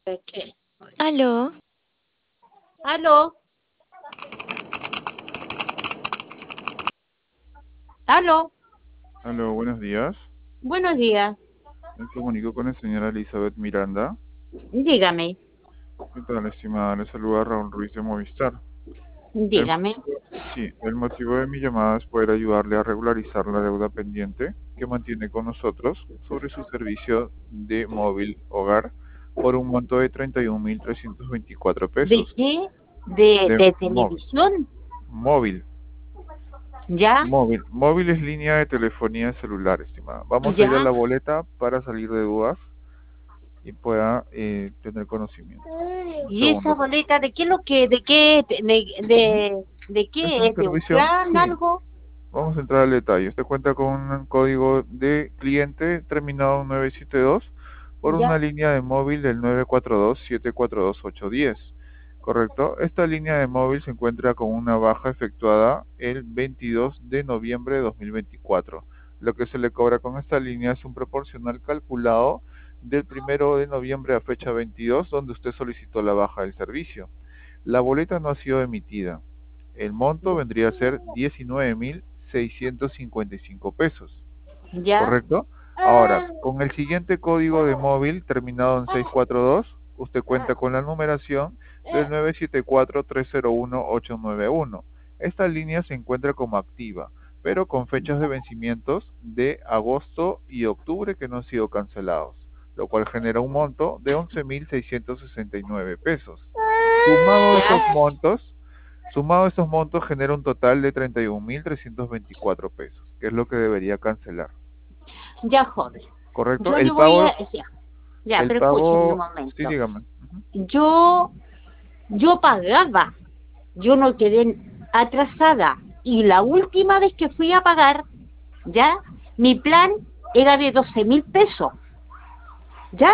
¿Qué? Aló, ¿Aló? ¿Aló? Aló, buenos días. Buenos días. Me comunico con la señora Elizabeth Miranda. Dígame, ¿Qué tal, estimada? Le saluda Raúl Ruiz de Movistar. El, dígame. sí, el motivo de mi llamada es poder ayudarle a regularizar la deuda pendiente que mantiene con nosotros sobre su servicio de móvil hogar por un monto de 31.324 ¿De pesos. qué? ¿De, De de móvil. televisión? Móvil. ¿Ya? Móvil. Móvil es línea de telefonía celular, estimada. Vamos a ir a ¿Ya? la boleta para salir de dudas y pueda tener conocimiento. Un ¿Y esa segundo. boleta de qué es lo que, de qué, de Es qué un es? ¿De un servicio, plan, sí. algo? Vamos a entrar al detalle. Usted cuenta con un código de cliente terminado en 972 por una ¿Ya? línea de móvil del 942-742-810. ¿Correcto? Esta línea de móvil se encuentra con una baja efectuada el 22 de noviembre de 2024. Lo que se le cobra con esta línea es un proporcional calculado del 1 de noviembre a fecha 22, donde usted solicitó la baja del servicio. La boleta no ha sido emitida. El monto vendría a ser 19.655 pesos, ¿Ya? ¿correcto? Ahora, con el siguiente código de móvil terminado en 642, usted cuenta con la numeración del 974-301-891. Esta línea se encuentra como activa, pero con fechas de vencimientos de agosto y octubre que no han sido cancelados, lo cual genera un monto de 11.669 pesos. Sumado ¿Ya? estos montos, Sumado estos montos genera un total de 31.324 pesos, que es lo que debería cancelar. Ya, joven. ¿Correcto? Yo le voy a... Ya, El pero escúcheme un pago, sí, momento. dígame. Yo, yo pagaba. Yo no quedé atrasada. Y la última vez que fui a pagar, ¿ya? Mi plan era de 12.000 pesos, ¿ya?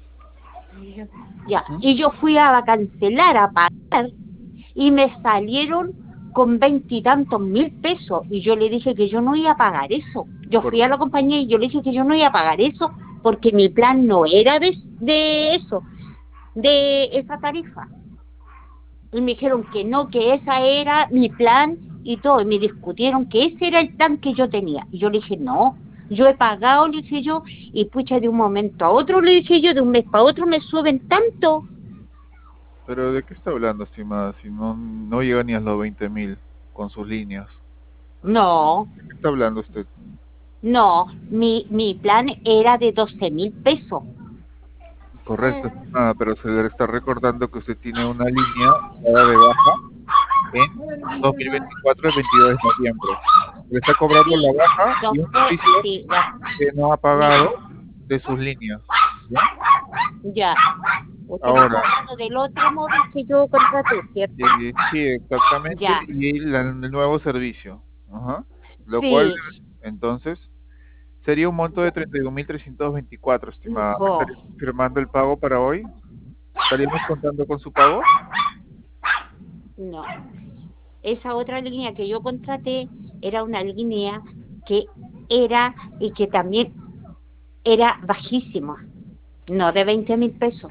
Ya. Ujú. Y yo fui a cancelar, a pagar, y me salieron con 20 y tantos mil pesos. Y yo le dije que yo no iba a pagar eso. Yo Cor- fui a la compañía y yo le dije que yo no iba a pagar eso porque mi plan no era de eso, de esa tarifa. Y me dijeron que no, que esa era mi plan y todo. Y me discutieron que ese era el plan que yo tenía. Y yo le dije, no, yo he pagado, le dije yo, y pucha, de un momento a otro, le dije yo, de un mes para otro me suben tanto. Pero ¿de qué está hablando, estimada? Si no llega ni a los 20.000 con sus líneas. No, ¿De qué está hablando usted? no, mi plan era de 12.000 pesos. Correcto, estimada, pero se le está recordando que usted tiene una línea dada de baja en 2024, el 22 de noviembre. Le está cobrando la Sí, baja no y un fue, servicio sí, ya, que no ha mire, pagado de sus líneas. ¿Ya? ya. Usted me está Ahora, hablando del otro móvil que yo contraté, ¿cierto? sí, exactamente, Ya, y el nuevo servicio. Ajá. Lo cual, sí, entonces, sería un monto de 31.324, estimada. ¿Me hijo, estaría confirmando el pago para hoy? ¿Estaríamos contando con su pago? no. Esa otra línea que yo contraté era una línea que era y que también era bajísima, no de 20.000 pesos.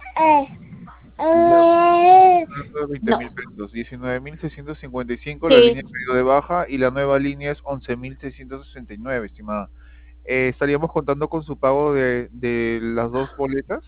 Ya, hablando de veinte No, mil pesos, 19.655 la línea sí, de pedido de baja y la nueva línea es 11.669, estimada. ¿Estaríamos contando con su pago de las dos boletas?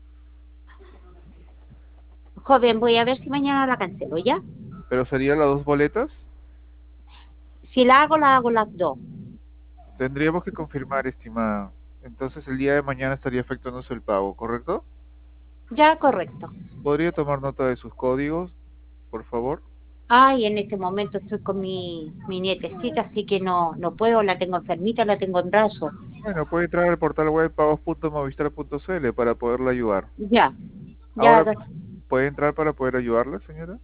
joven, voy a ver si mañana la cancelo, ¿ya? ¿Pero serían las dos boletas? Si la hago las dos. Tendríamos que confirmar, estimada. Entonces el día de mañana estaría efectuándose el pago, ¿correcto? Ya, correcto. ¿Podría tomar nota de sus códigos, por favor? Ay, en este momento estoy con mi nietecita, así que no puedo, la tengo enfermita, la tengo en brazos. Bueno, puede entrar al portal web pagos.movistar.cl para poderla ayudar. Ya, ya, Ahora, ¿puede entrar para poder ayudarla, señora?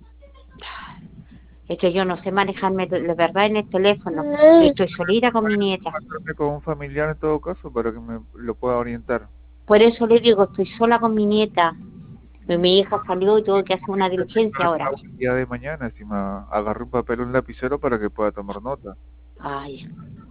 es que yo no sé manejarme de verdad en el teléfono. Estoy solita con mi nieta. Contactarme con un familiar en todo caso para que me lo pueda orientar. Por eso le digo, estoy sola con mi nieta. Mi hija salió y tuve que hacer una diligencia Efectúe el ahora. pago el día de mañana, estimada. Agarre un papel o un lapicero para que pueda tomar nota. Ay.